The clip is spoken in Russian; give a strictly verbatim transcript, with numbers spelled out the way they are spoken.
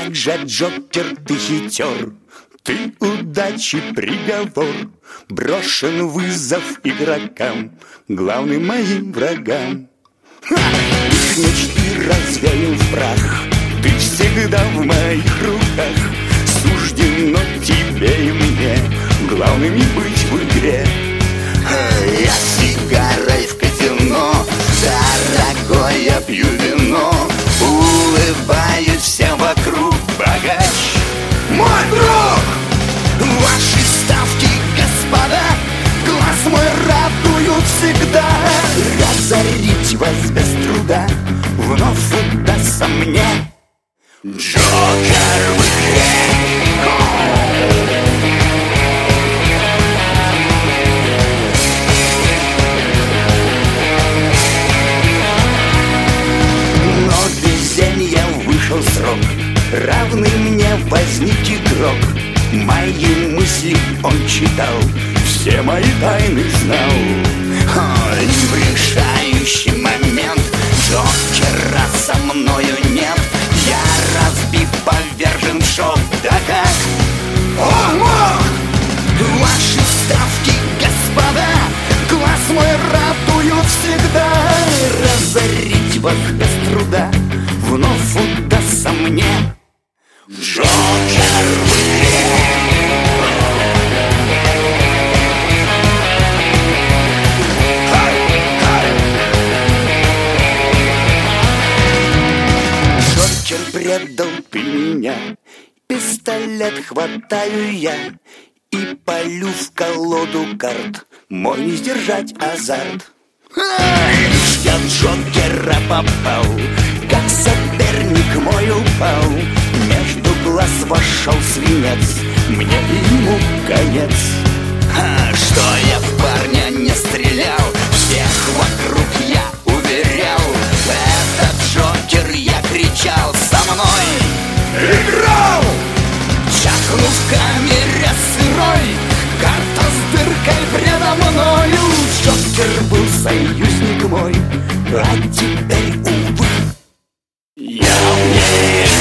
как же, Джокер, ты хитер, ты удачи приговор. Брошен вызов игрокам, главным моим врагам. Ха! Их мечты развеял в прах, ты всегда в моих руках. Суждено тебе и мне главными быть в игре. Я сигарой в казино, дорогой, я пью вино, улыбаюсь всем вокруг, богач, мой друг. Ваши ставки, господа, глаз мой радуют всегда. Разорить вас без труда вновь удастся мне. Джокер в игре. Вышел срок, равный мне возник игрок. Мои мысли он читал, все мои тайны знал. Ой, в решающий момент Джокера со мною нет. Я разбит, повержен в шок. Да как? Он мог! Ваши ставки, господа, глаз мой радуют всегда. Разорить вас без труда вновь удастся мне. Джокер в игре. Джокер, предал ты меня, пистолет хватаю я и полю в колоду карт, мой не сдержать азарт. Лишь я в Джокера попал, как соперник мой упал. Между глаз вошел свинец, мне и ему конец. А что я в парня не стрелял, всех вокруг я уверял. Это Джокер, я кричал, со мной играл. Чахнув в камере сырой, карта с дыркой предо мною. Джокер был союзник мой, а теперь, увы, я умею.